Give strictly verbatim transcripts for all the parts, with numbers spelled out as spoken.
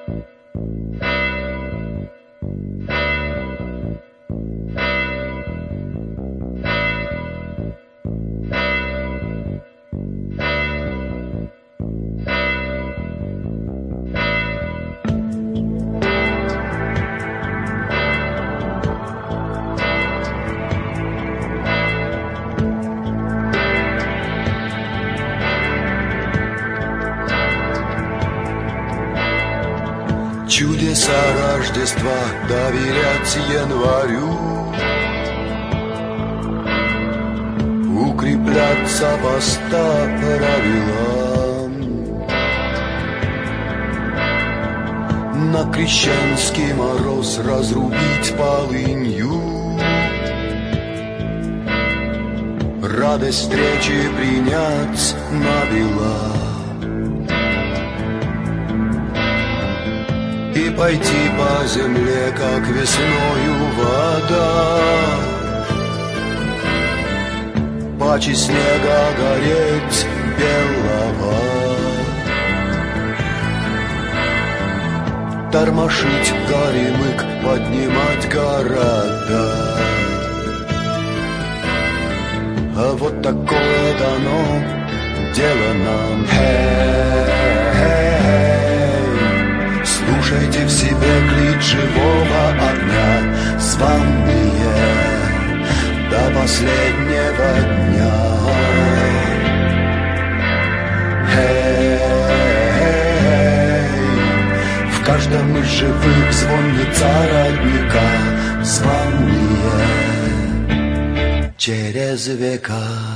Чудеса Рождества доверять январю, укрепляться по ста правилам, на крещенский мороз разрубить полынью, радость встречи принять набела и пойти по земле, как весною вода, паче снега гореть белого, тормошить горемык, поднимать города. А вот такое дано дело нам. Слушайте в себе клич живого огня, званные до последнего дня. Эй, в каждом из живых звонится родника, званные через века.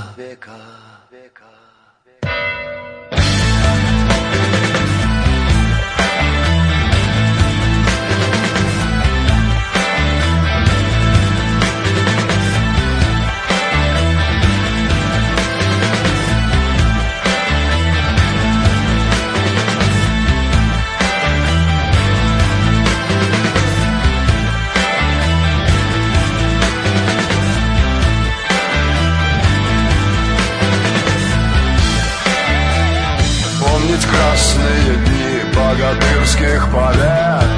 Красные дни богатырских побед,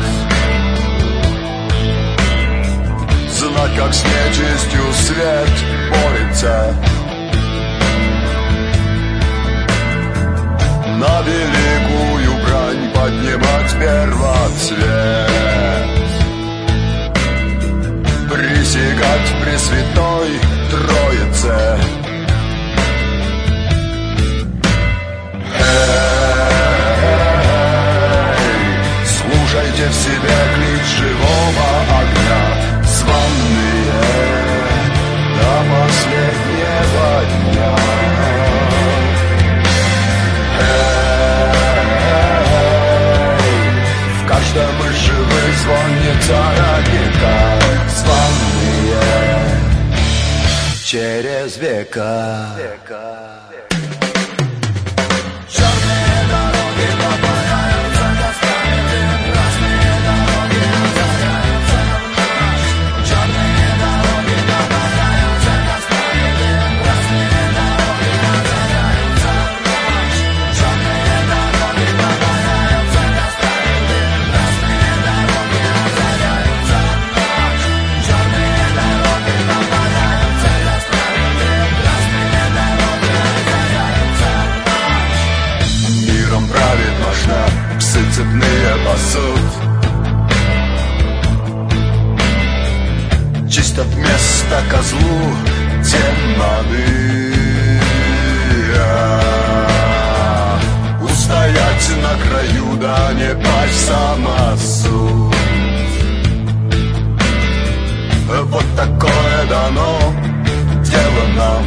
знать, как с нечистью свет борется, на великую брань поднимать первоцвет, присягать Пресвятой Троице. Слушайте в себе клич живого огня, званные до последнего дня. Эй, в каждом из живых звонится родника, званные через века. Псы цепные пасут, чисто вместо козлу демоны. Устоять на краю, да не пасть самосуд. Вот такое дано дело нам.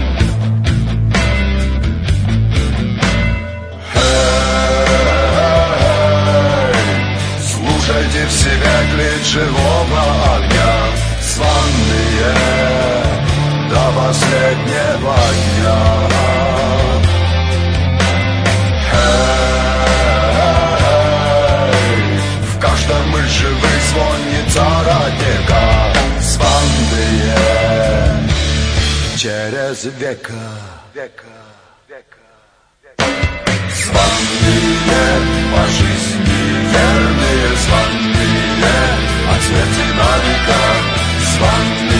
Слушайте в себе клич живого огня, званные до последнего дня. Эй, в каждом из живых звонится родника, званные через века. Званные по жизни верные, Свет фонарика, звонок.